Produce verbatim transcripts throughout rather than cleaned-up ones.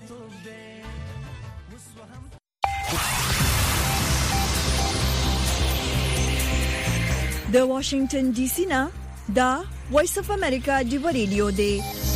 د واشنگټن ډي سي نه دا وایس اف امریکا دی ریډیو دی.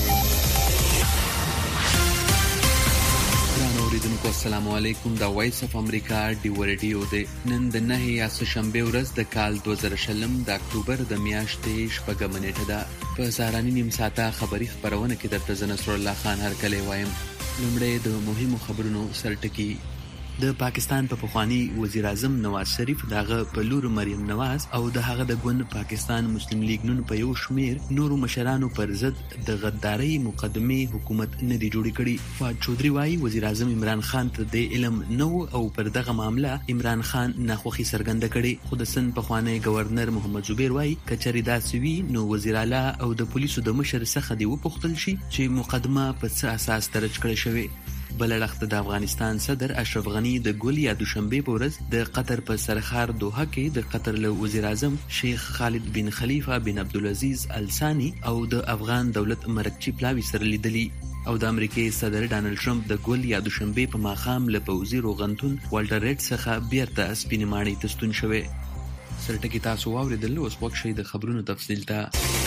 اوریدونکو السلام علیکم. دا وایس اف امریکا دی ریډیو دی. نن د نه یا شنبه ورځ د کال دوه زره شلم د اکتوبر د میاشتې شپږم نیټه ده. په سهارني نیم ساعته خبری خبرونه کې د تزن نصر الله خان هرکلی وایم. لومړی د مهمو خبرونو سرټکی. د پاکستان په پخوانی وزیر اعظم نواز شریف دغه په لور مریم نواز او د هغه د ګوند پاکستان مسلم لیگ نون په یو شمیر نورو مشرانو پر ضد د غداري مقدمه حکومت نه دی جوړی کړي. فواد چودري وايي وزیر اعظم عمران خان ته د علم نو او پر دغه معاملې عمران خان ناخوخي څرګنده کړي. خو د سن پخوانی گورنر محمد زبیر وايي کچري داسې وي نو وزیر اعلی او د پولیسو د مشر څخه دی وپوښتل شي چې مقدمه په څه اساس درج کړي شوی. بلړخت د افغانستان صدر اشرف غنی د ګول یا دوشنبه په ورځ د قطر په سرخار دوحه کې د قطر له وزیر اعظم شیخ خالد بن خلیفه بن عبدالعزيز ال ثانی او د افغان دولت مرکچی پلاوی سره لیدلی. او د امریکای صدر ډانلډ ټرمپ د ګول یا دوشنبه په ماخام له پوزي روغنتون والټر ریډ څخه بیرته سپینماني تستون شوه. سرټکی تاسو واوریدل اوس وخت شي د خبرونو تفصیل ته.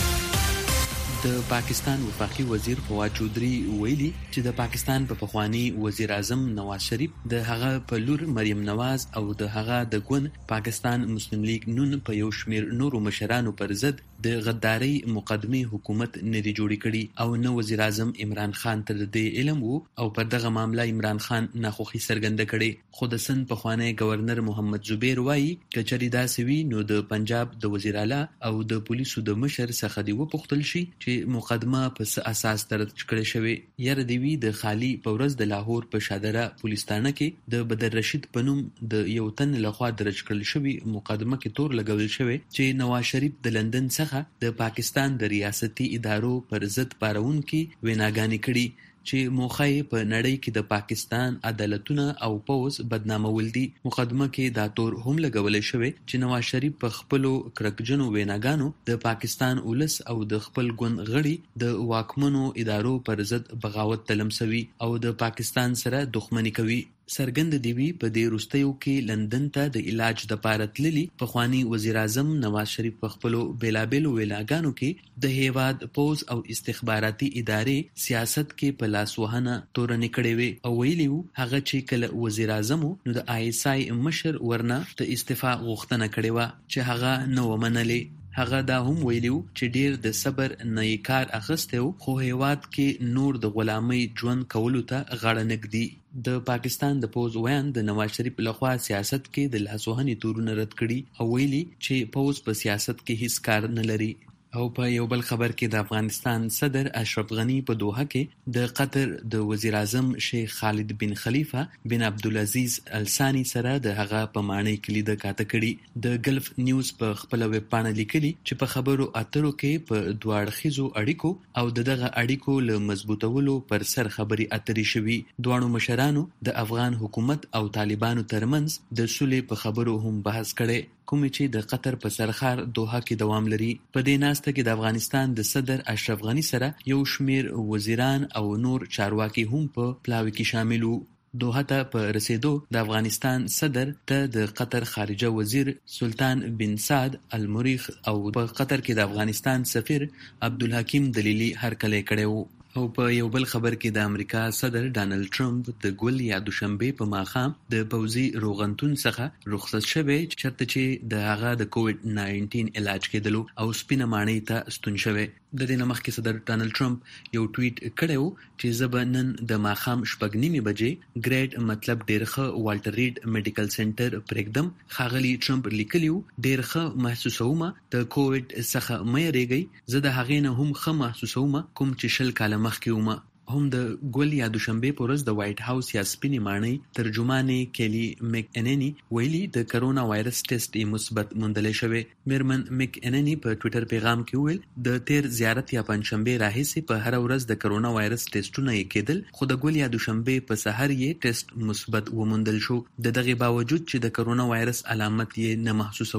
د پاکستان وفاقي وزیر فواد چودري ویلي چې د پاکستان په پخوانی وزیر اعظم نواز شریف د هغه په لور مریم نواز او د هغه د ګوند پاکستان مسلم لیگ نون په یو شمیر نورو مشرانو پر ضد د غداري مقدمه حکومت نه دی جوړی کړي او نو وزیر اعظم عمران خان ته د علم وو او پر دغه معاملې عمران خان ناخوخي څرګنده کړي. خو د سن پخوانی گورنر محمد زبیر وايي کچري داسې وي نو د پنجاب د وزیر اعلی او د پولیسو د مشر څخه دی وپوښتل شي چې مقدمه په څه اساس درج کړي شوی. یره دی وی د خالی پورز د لاهور په شادره پولیس تانه کې د بدر رشید پنوم د یو تن لخوا درج کړل شوی مقدمه کې تور لګول شوی چې نواز شریف د لندن څخه د پاکستان د ریاستي ادارو پر ضد پارون کې ویناګانی کړي چې موخه په نړۍ کې د پاکستان عدالتونه او پوز بدنامول دي. مقدمه کې دا تور هم لګول شوی چې نواز شریف په خپلو کرکجنو ویناګانو د پاکستان ولس او د خپل ګوند غړي د واکمنو ادارو پر ضد بغاوت تلمسوي او د پاکستان سره دښمنی کوي. سرګند دی وی په دې روستیو کې لندن ته د علاج د پاره تللی پخوانی وزیر اعظم نواز شریف په خپلو بیلابلو ویلاګانو کې د هیواد پوز او استخباراتي ادارې سیاست کې په لاس وهنه تورنې کړې وي او ویلیو هغه چې کله وزیر اعظم نو د آی اس آی مشر ورنه ته استعفا غوښتنه کړې و چې هغه نو ومنلې. هغه دا هم ویلیو چې ډیر د صبر نه کار اخیسته خو هیواد کې نور د غلامۍ ژوند کولو ته غاړه نږدي. د پاکستان د پوز ویان د نواز شریف لخوا سیاست کې د لاسوهنې تورونه رد کړي او ویلي چې پوز په سیاست کې هیڅ کار نه لري. او په یو بل خبر کې د افغانستان صدر اشرف غنی په دوحه کې د قطر د وزیر اعظم شیخ خالد بن خلیفه بن عبدالعزيز ال ثانی سره د هغه په معنی کې لید کاته کړي. د ګلف نیوز په خپل ویب پاڼه لیکلي چې په خبرو اترو کې په دوه اړخیزو اړیکو او دغه اړیکو له مضبوطولو پر سر خبري اترې شوي. دوه مشرانو د افغان حکومت او طالبانو ترمنځ د صلح په خبرو هم بحث کړي کومې چې د قطر په سرخار دوحه کې دوام لري. په دې ناسته کې د افغانستان د صدر اشرف غنی سره یو شمیر وزیران او نور چارواکي هم په پلاوي کې شامل وو. دوحه ته په رسیدو د افغانستان صدر ته د قطر خارجه وزیر سلطان بن سعد المریخ او په قطر کې د افغانستان سفیر عبدالحکیم دلیلی هرکلی کړی وو. او په یو بل خبر کې د امریکا صدر ډانلډ ټرمپ د ګول یا دوشنبه په ماخام د پوزي روغنتون څخه رخصت شوی چرته چې د هغه د کووډ ناینټین علاج کېدلو او سپینه ماڼۍ ته ستون شوی. د دې مخکې صدر ډانلډ ټرمپ یو ټویټ کړو چې زبنن د ماخام شپږ نیمه بجې ګریډ مطلب ډیر ښه والټر ریډ میډیکل سنټر پرېږدم. خاغلی ټرمپ لیکلیو ډیر ښه محسوسوم د کووډ څخه مې ریږي زه د هغې نه هم ښه محسوسوم کوم چې شل کاله مخکې ومه. هم د ګول یا دوشنبه په ورځ د وایټ هاوس یا سپینې ماڼۍ ترجمانې کېلی میک اننی ویلي د کرونا وایرس ټیسټ یې مثبت موندل شوی. میرمن میک اننی په ټوئیټر پیغام کې ویل د تیر زیارت یا پنځشنبه راهیسې په هر ورځ د کرونا وایرس ټیسټونه یې کېدل خو د ګول یا دوشنبه په سحر یې ټیسټ مثبت وموندل شو. د دغه باوجود چې د کرونا وایرس علامت یې نه محسوسول.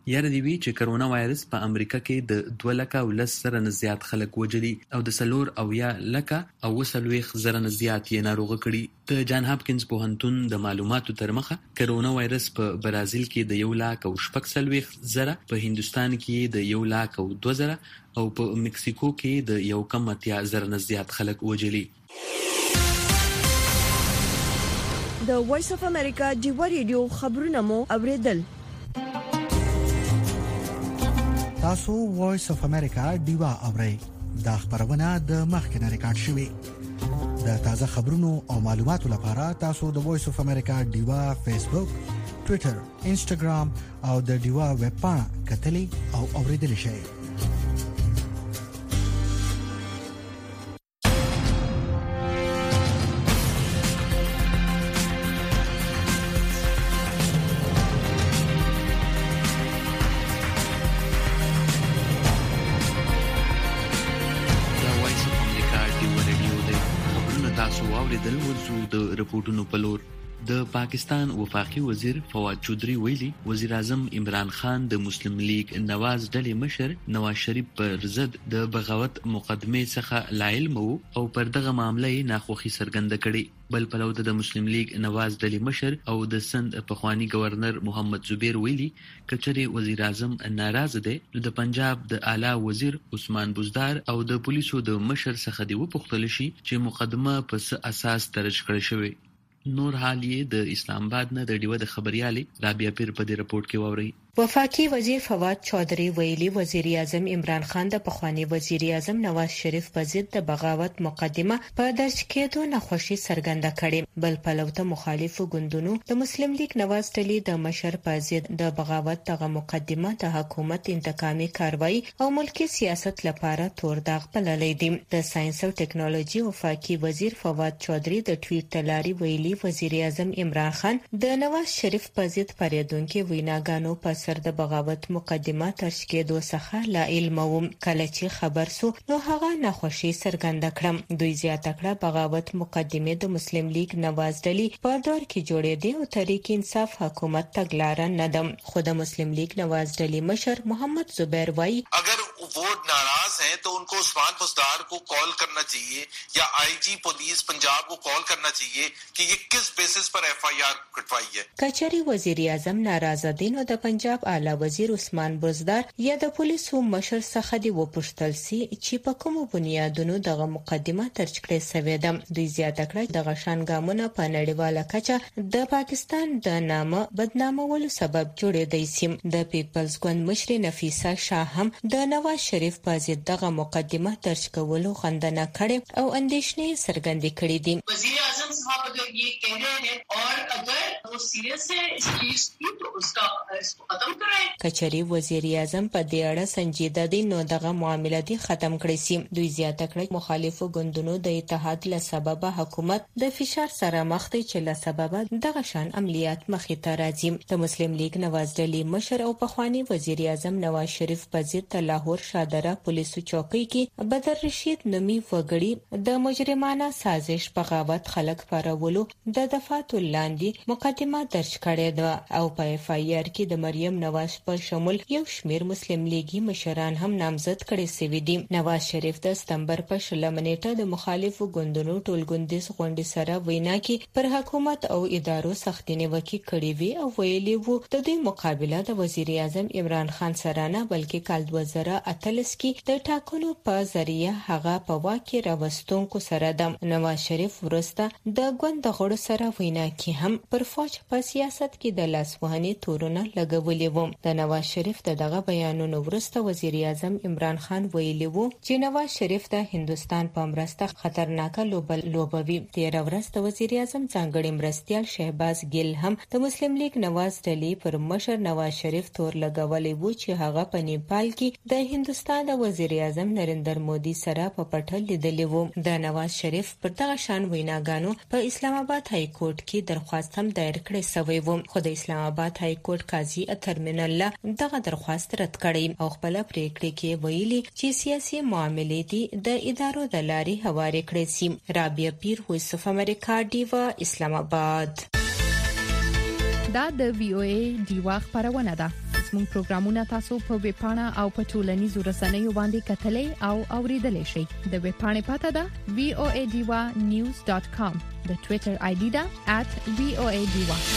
یاره دی وی چې کرونا وایرس په امریکا کې د دوه لکه او لس زره نه زیات خلک وژلي او د څلور اویا لکه او څلوېښت زره نه زیات یې ناروغه کړي. د جان هاپکینز پوهنتون د معلوماتو تر مخه کرونا وایرس په برازیل کې د یو لاک او شپږ څلوېښت زره، په هندوستان کې د یو لاک او دوه زره او په مکسیکو کې د یو کم اتیا زره نه زیات خلک وژلي. د وایس اف امریکا ډیوا ریډیو خبرونه مو اوریدل. تاسو وایس اف امریکا ډیوا اورئ. دا خبرونه د مخکنه ریکارډ شوې. د تازه خبرونو او معلوماتو لپاره تاسو د وایس اف امریکا ډیوا فیسبوک، ټوئیټر، انسټاګرام او د ډیوا ویب پاڼه کتلې او اوریدل شئ. د رپورټونو په لور. د پاکستان وفاقي وزیر فواد چودري ویلي وزیر اعظم عمران خان د مسلم لیگ نواز ډلې مشر نواز شریف پر ضد د بغاوت مقدمه څخه لا علم او پر دغه معاملې ناخوښي څرګنده کړې. بل پلو د مسلم لیگ نواز ډلې مشر او د سند پخوانی گورنر محمد زبیر ویلي کچري وزیر اعظم ناراضه دی نو د پنجاب د اعلی وزیر عثمان بزدار او د پولیسو د مشر څخه دی وپوښتل شي چې مقدمه په څه اساس درج کړل شوی. نور حال یې د اسلام آباد نه د ډیوه د خبريالي رابعه پیر په دې رپورت کې ووري. وفاقي وزیر فواد چودري ویلي وزیر اعظم عمران خان د پخوانی وزیر اعظم نواز شریف په ضد د بغاوت مقدمه په درج کېدو ناخوښي څرګنده کړې. بل پلو ته مخالفو ګوندونو د مسلم لیگ نواز ډلې د مشر په ضد د بغاوت دغه مقدمه د حکومت انتقامي کاروایی او ملکی سیاست لپاره تور داغ بللی دی. د ساينس او ټکنالوژي وفاقي وزیر فواد چودري د ټویټ لاري ویلي وزیر اعظم عمران خان د نواز شریف په ضد پریدونکو ویناګانو په سر د بغاوت مقدمه ترش کېدو څخه لا علم و. کله چې خبر سو نو هغه ناخوښي څرګنده کړم. دوی زیاته کړه بغاوت مقدمه د مسلم لیگ نواز ډلې په دور کې جوړېدې او تحریک انصاف حکومت تګلاره نه ده. خو د مسلم لیگ نواز ډلې مشر محمد زبیر وایي اگر وہ ناراض ہیں تو ان کو عثمان بزدار کو کال کرنا چاہیے یا آئی جی پولیس پنجاب کو کال کرنا چاہیے کہ یہ کس بیسس پر ایف آئی آر کٹوائی ہے. کچری وزیر اعظم ناراضه دي نو د پنجاب اعلی وزیر عثمان بزدار یا د پولیسو مشر څخه دی وپوښتل سي چې په کومو بنیادونو دغه مقدمه ترج کړې سوې ده. دوی زیاته کړه دغه شانګامونه په نړیواله کچه د پاکستان د نامه بدنامولو سبب جوړېدای شي. د پیپلز ګوند مشر نفیسه شاه هم د نواز شریف په ضد دغه مقدمه درج کولو غندنه کړې او اندېښنې څرګندې کړې دي. وزیر اعظم صاحب اگر یہ کہہ رہے ہیں اور اگر وہ سیریس ہے اس چیز کی تو اس کا اس کو ختم کرائیں. کچری وزیر اعظم په دې اړه سنجیده دي نو دغه معاملې دي ختم کړي سي. دوی زیاته کړه مخالفو ګوندونو د اتحاد له سببه حکومت د فشار سره مخ دی چې له سببه دغه شان عملیات مخې ته راځي. د مسلم لیگ نواز ډلې مشر او پخوانی وزیر اعظم نواز شریف په ضد لاهور شادره پولیسو چوکۍ کې بدر رشید نومي وګړي د مجرمانه سازش بغاوت خلک پارولو د دفعات لاندې مقدمه درج کړې ده او په اف آی آر کې د مریم نواز په شمول یو شمیر مسلم لیګي مشران هم نامزد کړي سوي دي. نواز شریف د سپتمبر په شلمه نیټه د مخالفو ګوندونو ټولګوندیز غونډې سره وینا کې پر حکومت او ادارو سختې نیوکې کړې وي او ویلي وو د دوی مقابله د وزیر اعظم عمران خان سره نه بلکې کال دوه زره اتلس کې د ټاکنو په ذریعہ هغه په واکه راوستونکو سره ده. نواز شریف ورسته د ګوند غړو سره وینا کې هم پر فوج په سیاست کې د لاسوهنې تورونه لګولې وو. د نواز شریف دغه بیانونو ورسته وزیر اعظم عمران خان ویلي وو چې نواز شریف د هندستان په مرسته خطرناک لوبل لوبوي. تیر ورځ د وزیر اعظم څنګهړي مرستيال شهباز ګل هم د مسلم لیگ نواز ډلې پر مشر نواز شریف تور لګولې وو چې هغه په نیپال کې د هندستان د وزیر اعظم نریندر مودي سره په پټه لیدلې وو. د نواز شریف پر دغه شان ویناګانو په اسلام آباد های کورټ کې درخواست هم دایر کړی سوی وو. خو د اسلام آباد های کورټ قاضي اترمن الله دغه درخواست رد کړی او خپل پریکړه کې ویلي چې سیاسي معاملې دي د ادارو د لارې حواله کړې سي. رابعه پیر وایس اف امریکا ډیوا اسلام آباد. دا د وی او ای ډیوا خبرونه ده. زموږ پروګرامونه تاسو په ویب پاڼه او په ټولنیزو رسنیو باندې کتلای او اوریدلای شئ. د ویب پاڼې پته ده v o a d y news dot com. د ټوئیټر آی ډي ده at v o a d y.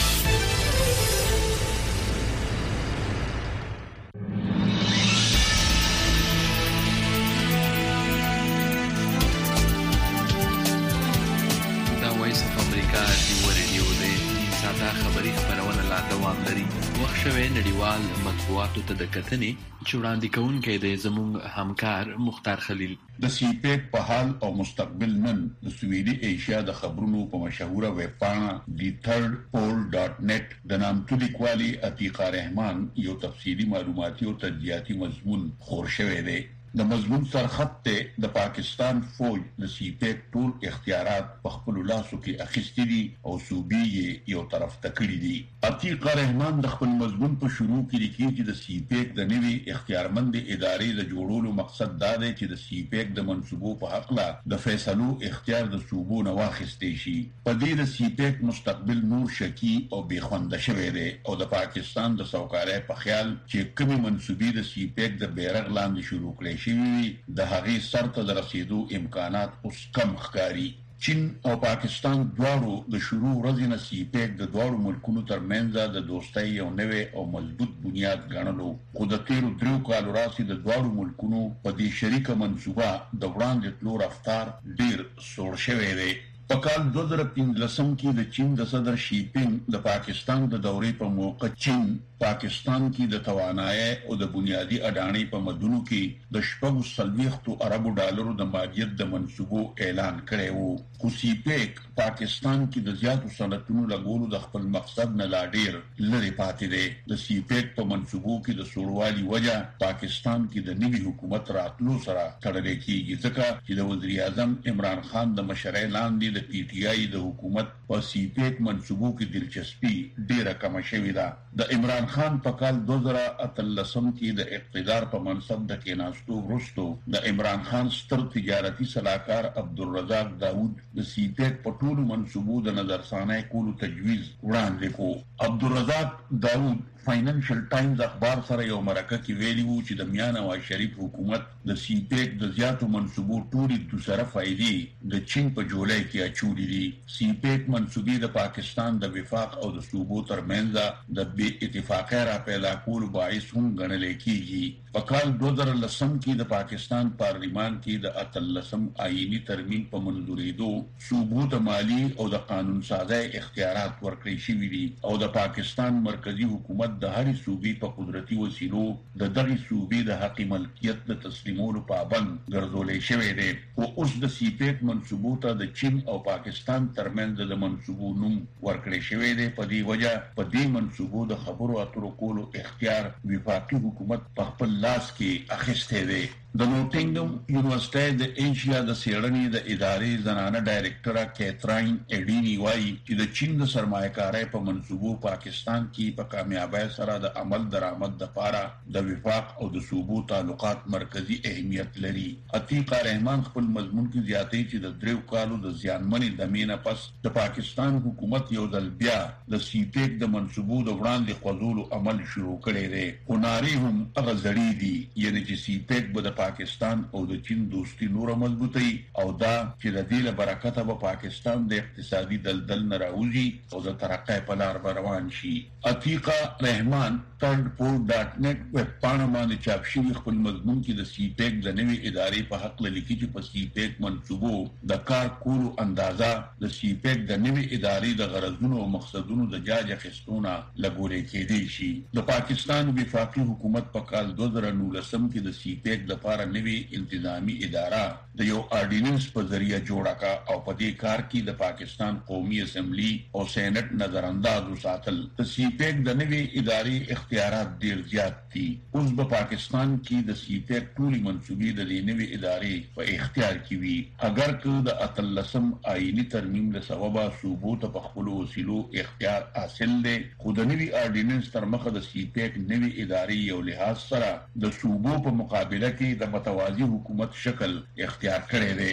خبري خبرونه لا دوام لري. وخت شوه نړیوال مطبوعاتو ته د کتنې چې وړاندې کوونکی دی زموږ همکار مختار خلیل. د سی پیک په حال او مستقبل نن د سویډي ایشیا د خبرونو په مشهوره ویب پاڼه دی تھرد پول ډاٹ نیټ د نامتو لیکوالي عتیقه رحمان یو تفصیلی معلوماتي او تجزیاتي مضمون خور شوی دی. د مضمون سرخط ته د پاکستان فوج د سی پیک ټول اختیارات په خپل لاسو کې اخیستي دي او صوبې یې یو طرف ته کړي دي. عتیقه رحمان د خپل مضمون په شروع کې لیکي چې د سی پیک د نوي اختیارمند ادارې د جوړولو مقصد دا دی چې د سی پیک د منصوبو په حق لا د فیصلو اختیار د صوبو نه واخیستې شي. په دې د سی پیک مستقبل نور شکی او بیخونده شوی دی او د پاکستان د سوکالۍ په خیال چې کومي منصوبې د سی پیک د بیرغ لاندې شروع کړي شوی د هغې سر ته د رسیدو امکانات اوس کم ښکاري. چین او پاکستان دواړو د شروع ورځې نه سی پیک د دواړو ملکونو ترمنځ د دوستۍ یو نوی او مضبوط بنیاد ګڼلو، خو د تیرو دریو کالو راځي د دواړو ملکونو په دې شریکه منصوبه د وړاندې تلو رفتار ډیر سوړ شوی دی. په کال دوه زره پنځلسم کې د چین د صدر شي پینګ د پاکستان د دورې په موقع چین پاکستان کې د توانایي او د بنیادی اډانې په مدونو کې د شپږو څلوېښتو اربو ډالرو د مالیت د منصوبو اعلان کړی وو. خو سی پیک پاکستان کې د زیاتو صنعتونو لګولو د خپل مقصد نه لا ډیر لرې پاتې دی. د سی پیک په منصوبو کې د سوړوالي وجه پاکستان کې د نوي حکومت راتلو سره تړل کېږي، ځکه چې د وزیر اعظم عمران خان د مشرۍ لاندې د پی ټی آی د حکومت په سی پیک منصوبو کې دلچسپي ډیره کمه شوې ده. د عمران خان په کال دوه زره اتلسم کې د اقتدار په منصب د کېناستو وروسته د عمران خان ستر تجارتي صلاحکار عبدالرزاق داود د سی پیک په ټولو منصوبو د نظرثانۍ کولو تجویز وړاندې کو. عبدالرزاق داود فاینانشل ټایمز اخبار سره یو مرکه کې ویلي وو چې د میاں نواز شریف حکومت د سی پیک د زیاتو منصوبو ټولې دوسره فائدې د چین په جولای کې اچولې دي. سی پیک منصوبې د پاکستان د وفاق او د صوبو ترمنځ د بې اتفاقۍ را پیدا کولو باعث هم ګڼل کېږي. په کال دوه زره لسم کې د پاکستان پارلیمان کې د اتلسم آئینی ترمیم په منظورېدو صوبو ته مالی او د قانون سازۍ اختیارات ورکړل شوي دي او د پاکستان مرکزی حکومت د هرې صوبې په قدرتي وسیلو د دغې صوبې د حق ملکیت د تسلیمولو پابند ګرځولی شوی دی. خو اوس د سی پیک منصوبو ته د چین او پاکستان ترمنځ د منصوبو نوم ورکړی شوی دی. په دې وجه په دې منصوبو د خبرو اترو کولو اختیار وفاقي حکومت په خپل لاس کې اخیستی دی. د نوټینګم یونیورسيټي د ایشیا د سیړنې د ادارې زنانه ډایریکټره کیتراین اډینی وايي چې د چین د سرمایه‌کارۍ په منصوبو پاکستان کې په کامیابی سره د عمل درآمد لپاره د وفاق او د صوبو تعلقات مرکزی اهمیت لري. عتیقه رحمان خپل مضمون کې زیاتې چې د دریو کالو د زیانمنې دمینه پس د پاکستان حکومت یو ځل بیا د سی پیک د منصوبو د وړاندې خوځولو عمل شروع کړی دی. خو نارې هم هغه زړې دي، یعنې چې سی پیک به د پاکستان او د چین دوستي نور مضبوطی او دا چې د دې له برکته به پاکستان د اقتصادي دلدل نه راوځي او د ترقۍ په لار روان شي. عتیقه رحمان تھرد پول ډاٹ نیټ ویب پاڼه باندې چاپ شوی خپل مضمون کې د سی پیک د نوي ادارې په حق لیکي چې په سی پیک منصوبو د کار کولو اندازه د سی پیک د نوي ادارې د غرضونو او مقصدونو د جاج اخیستونه لګولې کېدی شي. د پاکستان وفاقي حکومت په کال دوه زره نولسم کې د سی پیک د لپاره نوي انتظامی اداره د یو آرډیننس په ذریعہ جوړه کا او په دې کار کې د پاکستان قومي اسمبلی او سېنات نظر انداز وساتل. د سی پیک د نوي ادارې اختیارات ډیر زیات دي. اوس په پاکستان کې د سی پیک ټولې منصوبې د دې نوي ادارې په اختیار کې وي. اگر که د اتلسم آئینی ترمیم له سببه صوبو ته په خپل وسیلو اختیار حاصل دی، خو د نوي آرډیننس تر مخه د سی پیک نوي ادارې یو لحاظ سره د صوبو په مقابله کې د متوازی حکومت شکل اختیار کړی دی.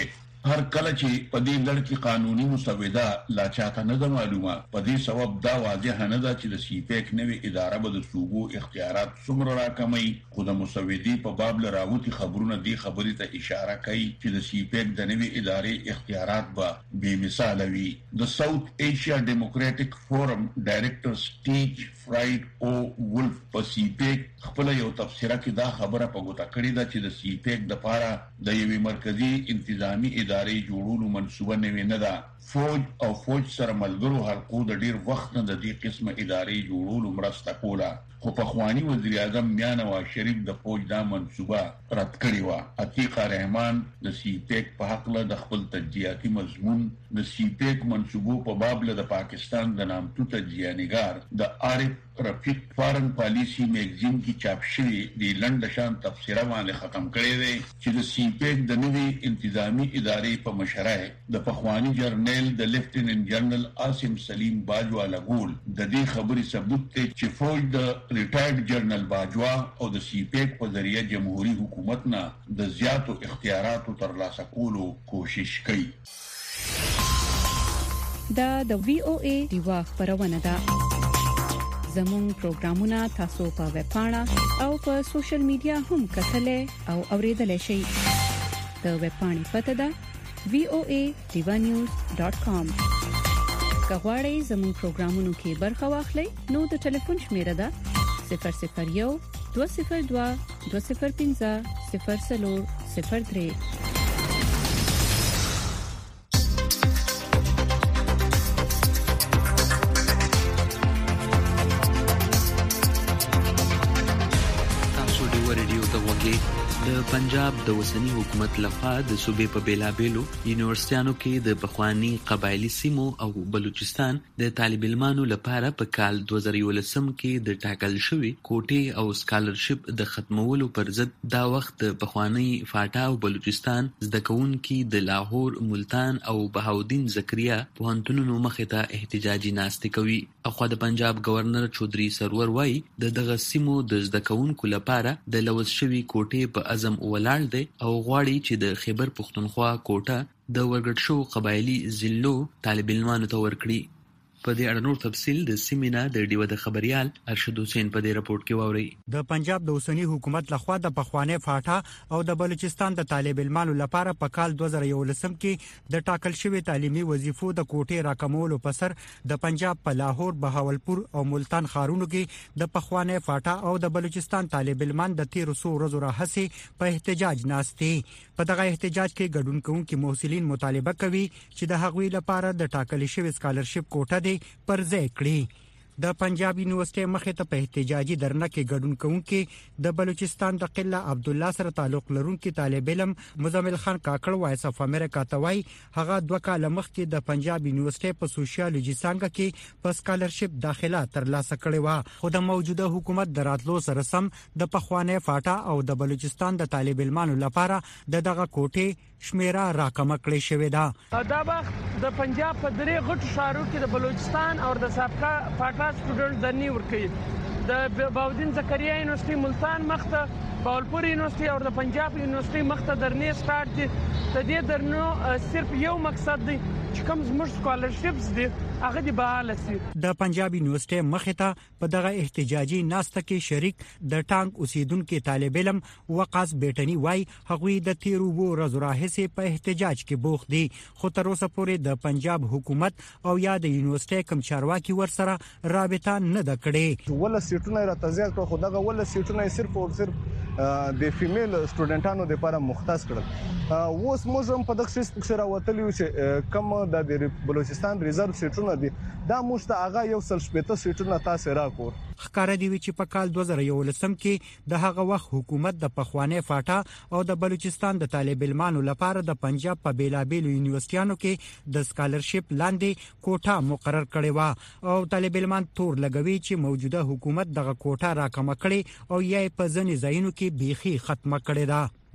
هر کله چې په دې لړ کې قانوني مسوده لا چاته نه ده معلومه، په دې سبب دا واضح نه ده چې د سی پیک نوې اداره به د صوبو اختیارات څومره راکموي. خو د مسودې په باب لراوتی خبرونه دې خبرې ته اشاره کوي چې د سی پیک د نوې ادارې اختیارات به بې مثاله وي. د ساوث ایشیا ډیموکراټک فورم ډایریکټر سټیج فرایډ او ولف په سی پیک خپل یو تفسیره کې دا خبره په ګوته کړې ده چې د سی پیک د پاره د یوې مرکزی انتظامی ادارې جوړولو منصوبه نوې نه ده. فوج او فوج سره ملګرو حلقو د ډیر وخت نه د دې قسمه ادارې جوړولو مرسته کوله، خو په خوانی وزیر اعظم میاں نواز شریف د فوج دا منصوبه رد کړې و. عتیق رحمان د سی پیک په حق له د خپل تجزیاتي مضمون د سی پیک منصوبو په باب له د پاکستان د نامتو تجزیه‌نګار د عارف رفیق فارن پالیسی میگزین کې چاپ شوی د لنډ شان تفسیره باندې ختم کړی دی چې د سی پیک د نوې انتظامی ادارې په مشرۍ د پخوانی جرنیل د لیفټیننټ جنرال عاصم سلیم باجوا لګول د دې خبرې ثبوت دی چې فوج د ریټایرډ جنرال باجوا او د سی پیک په ذریعہ جمهوریت حکومت نه د زیاتو اختیاراتو ترلاسه کولو کوشش کوي. دا د وی او ای دیوا خبرونه ده. زموږ پروګرامونه تاسو په ویب پاڼه او په سوشل میډیا هم کتلای او اوریدلای شئ. د ویب پاڼې پته ده وی او ای دیوا نیوز ډاٹ کام. کغواړئ زموږ پروګرامونو کې برخه واخلئ نو د ټلیفون شمیره ده صفر صفر یو دوه صفر دوه دوه صفر پنځه صفر څلور صفر درې. د پنجاب د وسنی حکومت لخوا د صوبې په بیلابېلو یونیورسيټانو کې د بخوانی قبایلی سیمو او بلوچستان د طالب علمانو لپاره په کال دوه زره یولسم کې د ټاکل شوی کوټې او سکالرشپ د ختمولو پر ضد دا وخت د بخوانی فاټا او بلوچستان زده کوونکي د لاهور، ملتان او بهاودین زکریا پوهنتونونو مخې ته احتجاجي ناستې کوي. اخوا د پنجاب گورنر چودري سرور وایي د دغه سیمو د زده کوونکو لپاره د لوز شوی کوټې په عزم ولاړ دی او غواړي چې د خیبر پښتونخوا کوټه د ورګډ شو قبایلی ضلعو طالب علمانو ته ورکړي. په دې اړه نور تفصیل د سیمینا د ډیوه د خبريال ارشد حسین په دې راپورټ کې واوري. د پنجاب د اوسنی حکومت لخوا د پخوانه فاټا او د بلوچستان د طالب علمانو لپاره په کال دوه زره یولسم کې د ټاکل شوی تعلیمي وظیفو د کوټې راکمولو په سر د پنجاب په لاهور، بهاولپور او ملتان ښارونو کې د پخوانه فاټا او د بلوچستان طالب علمان د تیر څو ورځې راهسي په احتجاج ناستي. په دغه احتجاج کې ګډون کوونکي محصلین مطالبه کوي چې د هغوی لپاره د ټاکل شوی سکالرشپ کوټه دی پر ځای کړي. د پنجاب یونیورسيټي مخې ته په احتجاجي درنه کې ګډون کوونکي د بلوچستان د قله عبد الله سره تعلق لرونکي طالب علم مزمل خان کاکړ وایس اف امریکا ته وایي هغه دوه کال مخکې د پنجاب یونیورسيټي په سوشیالوجي څانګه کې په سکالرشپ داخله ترلاسه کړې و، خو د موجوده حکومت دراتلو سره سم د پخوانه فاټا او د بلوچستان د طالب علمانو لپاره د دغه کوټې شمیره راکمه کړې شوې ده. دا وخت د پنجاب په درې غټو ښارو کې د بلوچستان او د سابقه فاټا سټوډنټ درنی ورکړي. د باودین زکریا یونیورسيټي ملتان مخته، باولپور یونیورسيټي او د پنجاب یونیورسيټي مخته درنی سٹارټ دي. د دې درنو صرف یو مقصد دی چې کوم زموږ سکالرشپس دي هغه دی بحال شي. د پنجاب یونیورسيټي مخې ته په دغه احتجاجي ناسته کې شریک د ټانک اوسیدونکو طالب علم وقاص بیٹنی وای هغوی د تیرو ورځو راهیسې په احتجاج کې بوخت دي، خو تر اوسه پورې د پنجاب حکومت او یا د یونیورسيټي کم چارواکي ورسره رابطه نه ده کړې. ول سیټونه را تزیات کړو خو دغه ول سیټونه صرف او صرف د فیمیل سټوډنټانو لپاره مختص کړل. اوس موږ هم په دغه سیستم سره وتلیو چې کوم د بلوچستان ریزرو سیټونه دي دا موږ ته هغه یو سل شپږ سیټونه تاسو راکور. ښکار دی چې په کال دوه زره یولسم کې د هغه وخت حکومت د پخوانه فاټا او د بلوچستان د طالب علمانو لپاره د پنجاب په بیلابېلو یونیورسيټانو کې د سکالرشپ لاندې کوټه مقرر کړې و او طالب علمان تور لګوي چې موجوده حکومت دغه کوټه راکمه کړي او یې په ځینې ځایونو کې بیخي ختمه کړې ده.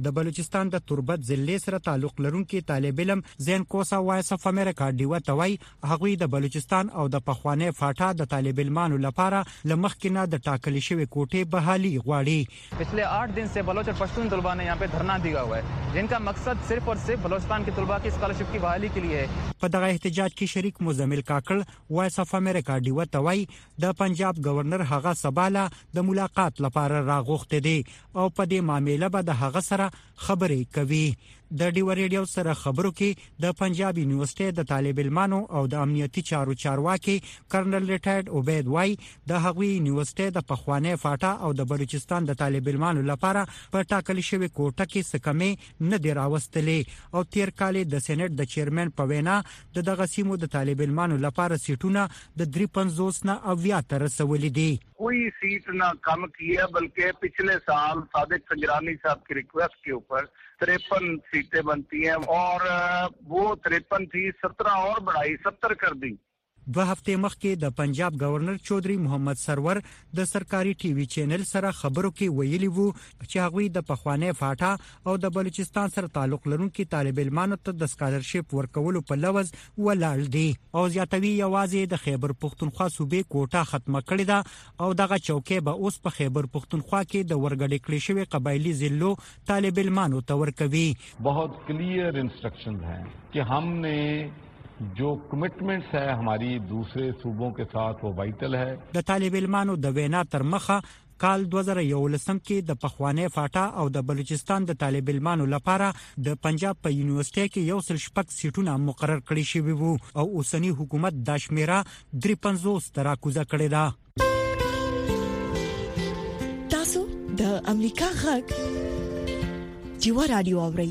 د بلوچستان د تربت ضلع سره تعلق لرونکي طالب علم زین کوسا وایس اف امریکا ډیو توي هغوی د بلوچستان او د پخوانی فاټا د طالب علمانو لپاره لمخکینه د ټاکل شوی کوټه بحالي غواړي. पिछले आठ दिन से बलोच और पश्तून तलबा ने यहाँ पे धरना दिया हुआ है जिनका मकसद सिर्फ और सिर्फ बलोचिस्तान के तलबा की स्कॉलरशिप की बहाली के लिए है. په دغه احتجاج کې شریک مزمل کاکړ وایس اف امریکا ډیو توي د پنجاب گورنر هغه سباله د ملاقات لپاره راغوښته دي او په دې معاملې به د هغه سره خبرې کوي. د ډیو ریډیو سره خبرو کې د پنجاب یونیورسيټي د طالب علمانو او د امنیتي چارو چارواکي کرنل ریټایرډ عبید وای د هغوی یونیورسيټي د پخوانی فاټا او د بلوچستان د طالب علمانو لپاره په ټاکل شوی کوټه کې سکمې نه دی راوستلې او تیر کال د سېنات د چیرمن په وینا د دغه سیمو د طالب علمانو لپاره سیټونه د درې پنځوس نه اویا تر رسولې دي. कोई सीट ना कम की है बल्कि पिछले साल सादिक संजरानी साहब की रिक्वेस्ट के ऊपर तिरपन सीटें बनती हैं और वो तिरपन थी सत्रह और बढ़ाई सत्तर कर दी. دوه هفته مخکې د پنجاب گورنر چودري محمد سرور د سرکاري ټي وي چینل سره خبرو کې ویلي وو چې هغوی د پخوانی فاټا او د بلوچستان سره تعلق لرونکي طالب علمانو ته د سکالرشپ ورکولو په لوز ولاړ دي او زیاتوي یوازې د خیبر پختونخوا صوبې کوټه ختمه کړې ده او دغه چوکۍ به اوس په خیبر پختونخوا کې د ورګډې کړې شوی قبایلی ضلعو طالب علمانو ته ورکوي. बहुत क्लियर इंस्ट्रक्शंस हैं कि हमने जो कमिटमेंट्स है हमारी दूसरे सूबों के साथ वो वाइटल है. د طالب علمانو د وینا تر مخه کال دوه زره یولسم کې د پخوانی فاټا او د بلوچستان د طالب علمانو لپاره د پنجاب په یونیورسيټي کې یو سل شپږ سیټونه مقرر کړي شوی وو او اوسنی حکومت د شمیره درې پنځوس تر کوزه کړی ده. تاسو د امریکا غږ جوا رادیو اورئ.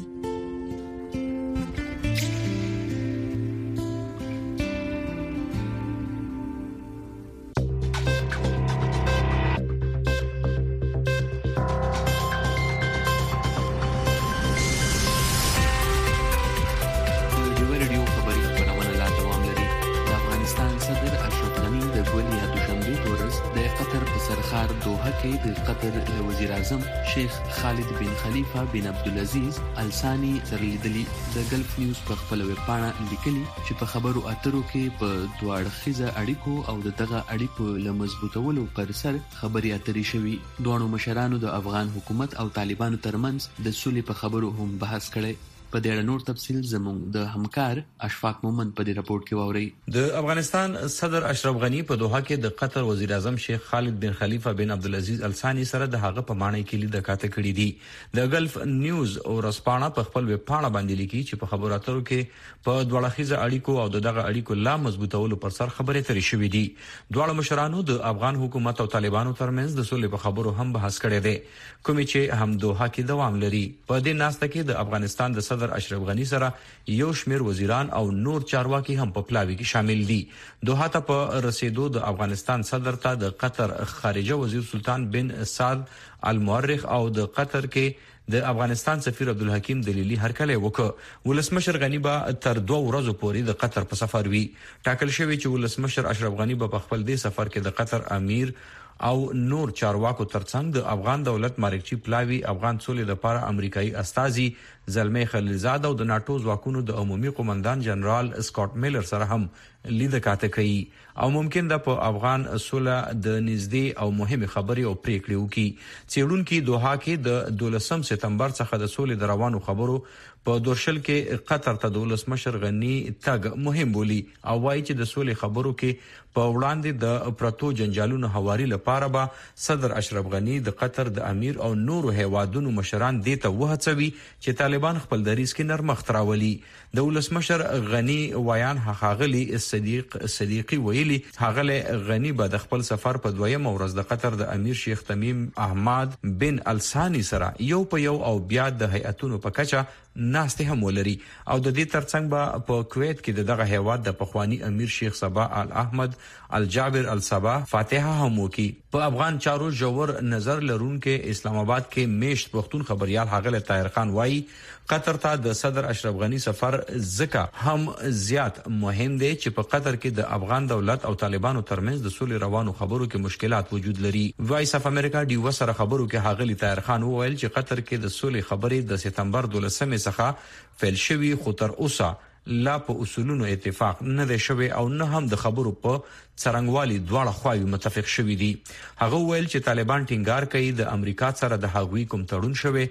د قطر وزیر اعظم شیخ خالد بن خلیفه بن عبدالعزیز الثانی سره لیدلی. د ګلف نیوز په خپل ویبپاڼه لیکلي چې په خبرو اترو کې په دوه اړخیزه اړیکو او د دغه اړیکو لمضبوطولو پر سر خبرې اترې شوي. دوه مشرانو د افغان حکومت او طالبانو ترمنځ د سولې په خبرو هم بحث کړي. په دې اړه نور تفصیل زموږ د همکار اشفاق مومن په دې راپورټ کې واوري. د افغانستان صدر اشرف غنی په دوحه کې د قطر وزیر اعظم شیخ خالد بن خلیفه بن عبدالعزیز الثانی سره د هغه په معنی کې لید کاته کړی دي. د ګلف نیوز او رسپانه په خپل ویب پاڼه باندې لیکي چې په خبرو اترو کې په دوړخیزه اړیکو او دغه اړیکو لا مضبوطولو پر سر خبرې ترې شوې دي. دواړو مشرانو د افغان حکومت او طالبانو ترمنځ د سولې په خبرو هم بحث کړی دی کوم چې هم دوحه کې دوام لري. په دې ناسته کې د افغانستان د صدر اشرف غنی سره یو شمیر وزیران او نور چارواکي هم په پلاوي کې شامل دي. دوحه ته په رسیدو د افغانستان صدر ته د قطر خارجه وزیر سلطان بن سعد المؤرخ او د قطر کې د افغانستان سفیر عبدالحکیم دلیلی هرکلی وکړ. ولسمشر غنی به تر دوه ورځې پورې د قطر په سفر وي. ټاکل شوی چې ولسمشر اشرف غنی به په خپل دې سفر کې د قطر امیر او نور چارواکو ترڅنګ د افغان دولت مارکچی پلاوی افغان سولې لپاره امریکایي استازي زلمه خلیلزاد او د ناتو ځواکونو د عمومي قومندان جنرال سکاٹ میلر سره هم لید کاته کوي او ممکن ده په افغان سوله د نږدې او مهمه خبري او پریکړې وکړي. چېرونکو دوحه کې د دولسم سپتمبر څخه د سولې د روانو خبرو په دورشل کې قطر ته د ولسمشر غنی تګ مهم بولی او وايي چې د سولې خبرو کې په وړاندې د پرتو جنجالونو حواري لپاره به صدر اشرف غنی د قطر د امیر او نورو هیوادونو مشران دې ته وهڅوي چې طالبان خپل دریځ کې نرمښت راولي. د ولسمشر غنی ویان هغلی صدیق صدیقی ویلي هغله غنی به د خپل سفر په دویم ورځ د قطر د امیر شیخ تمیم احمد بن الثانی سره یو په یو او بیا د هیئتونو په کچه ناسته هم ولري او د دې ترڅنګ به په کویت کې دغه هیواد د پخوانی امیر شیخ صبا ال احمد الجابر الصبا فاتحه هم وکي. په افغان چارو جوور نظر لرونکو اسلام آباد کې میشت پښتون خبريال حاغله طاهر خان وایي قطر ته د صدر اشرف غنی سفر ځکه هم زیات مهم دی چې په قطر کې د افغان دولت او طالبانو ترمنځ د سولې روانو خبرو کې مشکلات وجود لري. وایس اف امریکا دی وسره خبرو کې حاغلی طاهر خان وویل چې قطر کې د سولې خبرې د سپتمبر دولسمې څخه فعال شوي خو تر اوسه لا په اصولونو اتفاق نه دی شوی او نه هم د خبرو په څرنګوالي دواړه خواوې متفق شوي دي. هغه ویل چې طالبان ټینګار کوي د امریکا سره د هغوی کوم تړون شوی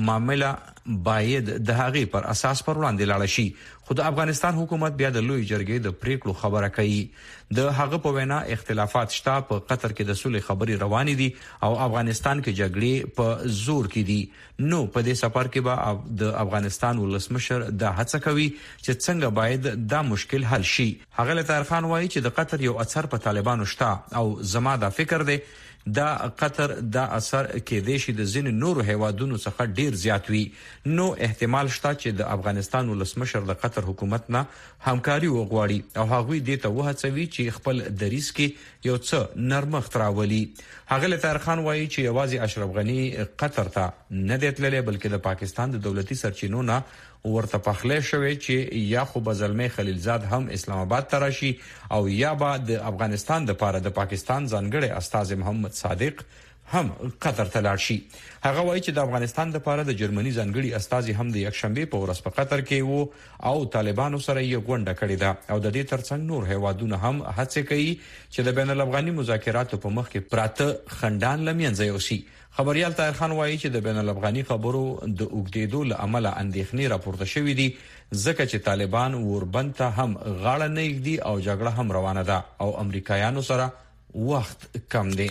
معاملې باید د هغې پر اساس پر وړاندې لاړ شي. خو د افغانستان حکومت بیا د لوی جرګې د پریکړو خبره کوي. د هغه په وینا اختلافات شته، په قطر کې د سولې خبرې روانې دي او افغانستان کې جګړې په زور کې دي. نو په دې سفر کې به د افغانستان ولسمشر د هڅه کوي چې څنګه باید دا مشکل حل شي. هغه له طاهر خان وایي چې د قطر یو اثر په طالبانو شته او زما دا فکر دی دا قطر دا اثر کې د شي د ځین نورو هیوادونو څخه ډیر زیات وي. نو احتمال شته چې د افغانستان ولسمشر د قطر حکومت نه همکاري وغواړي او هغوی دې ته وهڅوي چې خپل دریس کې یو څه نرمښت راولي. هغه له طاهر خان وایي چې یوازې اشرف غنی قطر ته نه دی تللی بلکې د پاکستان د دولتي سرچینو نه ورته پخلې شوی چې یا خو بزلمه خلیلزاد هم اسلام آباد ته راشي او یا به د افغانستان د پاره د پاکستان ځانګړي استاذ محمد صادق هم قطر ته لاړ شي. هغه وایي چې د افغانستان د پاره د جرمني ځانګړي استاذ هم د یکشنبه په ورځ په قطر کې وو او طالبانو سره یې غونډه کړې ده او د دې ترڅنګ نور هیوادونه هم هڅه کوي چې د بین الافغاني مذاکراتو په مخ کې پراته خندان لمنځه یوسي. خبريال طاهر خان وایي چې د بین الافغاني خبرو د اوګدېدو له امله اندېښنې راپورته شوې دي ځکه چې طالبان وربند ته هم غاړه نه ږدي او جګړه هم روانه ده او امریکایانو سره وخت کم دی.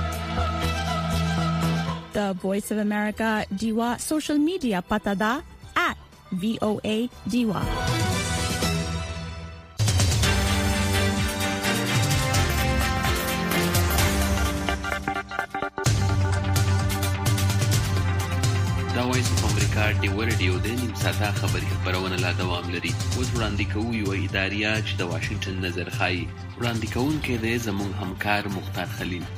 The Voice of America Diwa social media pata da at V O A Diwa. دا وایس اف امریکا ډیو رادیو د نیم ساعته خبري خبرونه لا دوام لري. اوس وړاندې کوو یو اداریه چې د واشنگټن نظر خایي. وړاندې کوونکی دی زموږ همکار مختار خلیل.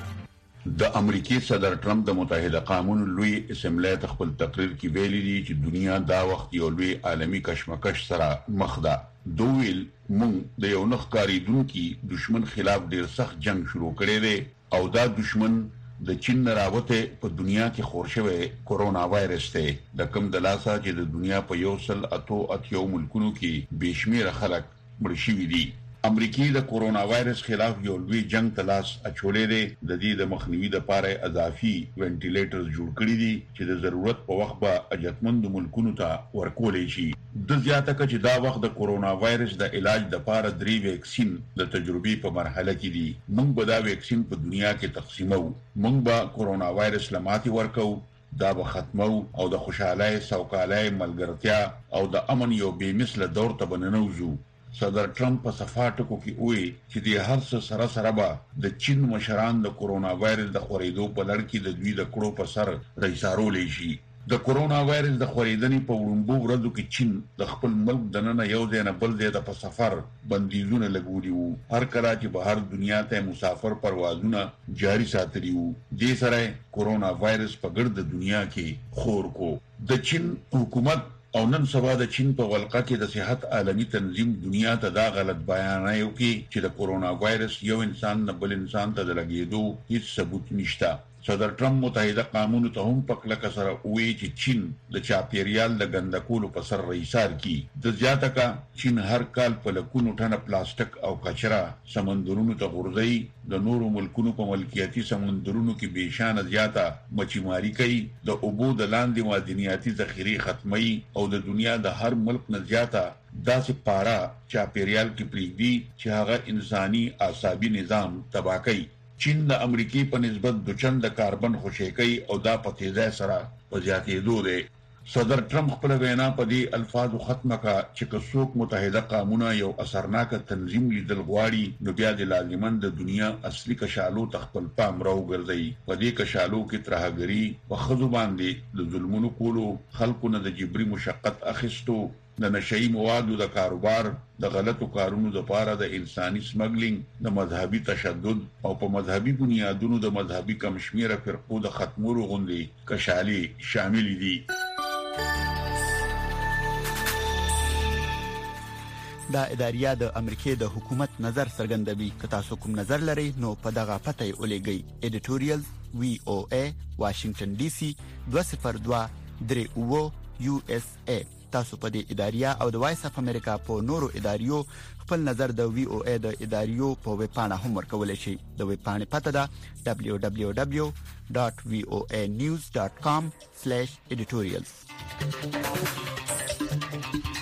د امریکای صدر ټرمپ د متحده قومونو لوی اسمبلی ته خپل تقریر کې ویلي دي چې دنیا دا وخت یو لوی عالمي کشمکش سره مخ ده. دویل مونږ د یو نخکاری دونکو دشمن خلاف ډیر سخت جنگ شروع کړی دی او دا دشمن د چین راوته په دنیا کې خور شوی کورونا وایرس ته د کم د لاسه چې د دنیا په یو سل اتو اتیو ملکونو کې بشمیره خلک مړ شوي دي. امریکای د کورونا وایرس خلاف یو لوی جنگ تلاش اچولې دی. د دې د مخنیوي لپاره اضافي وینټیلیټرز جوړ کړي دي چې د ضرورت په وخت به اجتمند ملکونو ته ورکولې شي. د زیاته کې چې دا وخت د کورونا وایرس د علاج لپاره درې ویکسین د تجربې په مرحله کې دي. موږ به دا ویکسین په دنیا کې تقسیمو. موږ به کورونا وایرس لماتي ورکو، دا به ختمو او د خوشحالۍ، سوکالۍ، ملګرتیا او د امن یو بې مثله دور ته بننوځو. صدر ټرمپ په صفاټکو کې وایي چې د هر څه سره سره به د چین مشران د کورونا وایرس د خورېدو په لړ کې د دوی د کړو په سر رئیسارولې شي. د کورونا وایرس د خورېدنې په وړاندو ورځو کې چین د خپل ملک دننه یو ځای نه بل ځای ته په سفر بندیزونه لګولي وو. هر کله چې بهر دنیا ته مسافر پروازونه جاري ساتلي وو. دې سره کورونا وایرس په ګرد دنیا کې خور کو. د چین حکومت او نن سبا د چین په ولقه کې د صحت عالمي تنظیم دنیا ته دا غلط بیان یو کې چې د کورونا وایرس یو انسان نه بل انسان ته د لګېدو هیڅ ثبوت نشته. صدر ټرمپ متحده قومونو ته هم په کلکه سره وایي چې چین د چاپیریال د ګندکولو په سر رئیسار کی. د زیاته کا چین هر کال په لکونو ټنه پلاستیک او کچرا سمندرونو ته غورځي. د نورو ملکونو په ملکیتي سمندرونو کې بېشانه زیاته مچیماری کوي. د اوبو د لاندې معدنیاتي ذخیرې ختمي او د دنیا د هر ملک نه زیاته داسې پارا چاپیریال کې پریږدي چې هغه انساني اعصابي نظام تباہ کوي. چین د امریکای په نسبت د چند کاربن خوشې کوي او دا په تیزه سره په زیاتېدو دی. صدر ټرمپ خپل وینا په دې الفاظو ختمه کا چې څوک متحده قومونه یو اثرناک تنظیم لیدل غواړي نو بیا د لازمان د دنیا اصلي کشالو تخپل پام راو ګرځي. په دې کشالو کې ترهګری په خزو باندې د ظلمونو کولو، خلکو نه د جبري مشقت اخیستو، د نشئی موادو د کاروبار، د غلطو کارونو لپاره د انساني سمګلینګ، د مذهبي تشدد او په مذهبي بنیادونو د مذهبي کمشمیره فرقو د ختمولو غونډې کشالي شامل دي. دا اداریه د امریکای د حکومت نظر څرګندوي. که تاسو کوم نظر لرئ نو په دغه پته یې ولېږئ. ایډیټوریال وی او ای واشنگټن ډي سي دوه صفر دوه درې اوه یو اس ای. تاسو په دې اداریه او د وایس اف امریکا په نورو اداریو خپل نظر د وی او ای د اداریو په ویب پاڼه هم ورکولای شئ. د ویب پاڼې پته ده دبليو دبليو دبليو ډاټ وی او ای نیوز ډاټ کام سلیش ایډیټوریالز.